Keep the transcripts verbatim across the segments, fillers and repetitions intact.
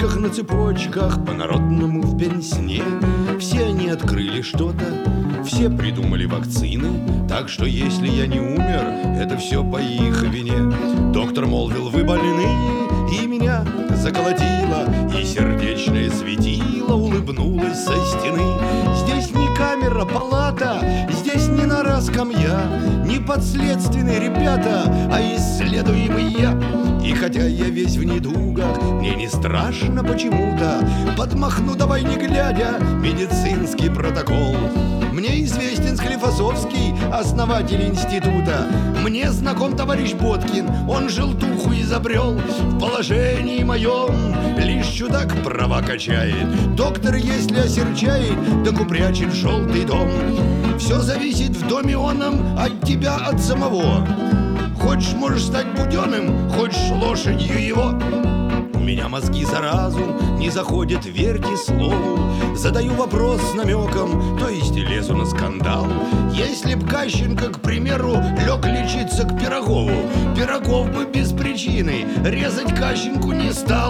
цепочках, на цепочках, по-народному в пенсне. Все они открыли что-то, все придумали вакцины. Так что если я не умер, это все по их вине. Доктор молвил: вы больны, и меня заколотило, и сердечное светило улыбнулось со стены. Здесь не камера, палата, здесь не нора, скамья, не подследственные ребята, а исследуемый я. И хотя я весь в недугах, мне не страшно почему-то. Подмахну, давай не глядя, медицинский протокол. Мне известен Склифосовский, основатель института. Мне знаком товарищ Боткин, он желтуху изобрел. В положении моем лишь чудак права качает. Доктор, если осерчает, так упрячет в желтый дом. Все зависит в доме оном от тебя, от самого. Хочешь, можешь стать буденным, хочешь лошадью его. У меня мозги за разум не заходят, верьте слову. Задаю вопрос с намеком, то есть лезу на скандал. Если б Кащенко, к примеру, лег лечиться к Пирогову, Пирогов бы без причины резать Кащенку не стал.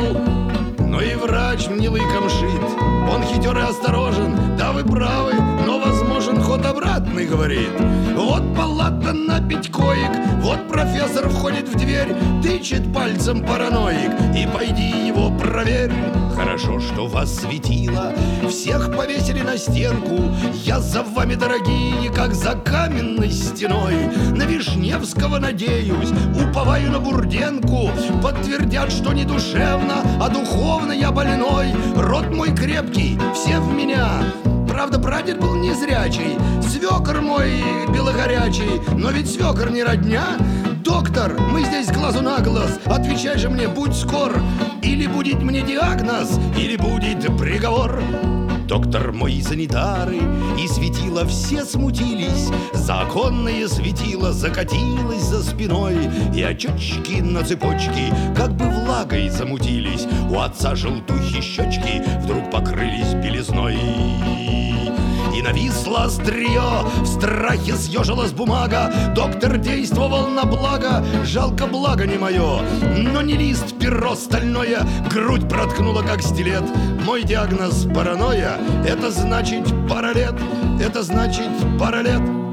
Но и врач мне лыком шит, он хитер и осторожен. Да, вы правы, но возможен ход обратный, говорит. Вот палата на пять коек, вот профессор входит в дверь, тычет пальцем параноик, и пойди его проверь. Хорошо, что вас светило, всех повесили на стенку. Я за вами, дорогие, как за каменной стеной. На Вишневского надеюсь, уповаю на Бурденку. Подтвердят, что не душевно, а духовно я больной. Рот мой крепкий, все в меня. Правда, прадед был незрячий, свекор мой белогорячий. Но ведь свекор не родня. Доктор, мы здесь глазу на глаз, отвечай же мне, будь скор. Или будет мне диагноз, или будет приговор. Доктор мой санитары и светила все смутились. Законное светило закатилось за спиной, и очечки на цепочке как бы влагой замутились. У отца желтухи щечки вдруг покрылись белизной. И нависло острие, в страхе съежилась бумага. Доктор действовал на благо, жалко благо не мое. Но не лист, перо стальное, грудь проткнула как стилет. Мой диагноз паранойя, это значит пара лет, это значит пара лет.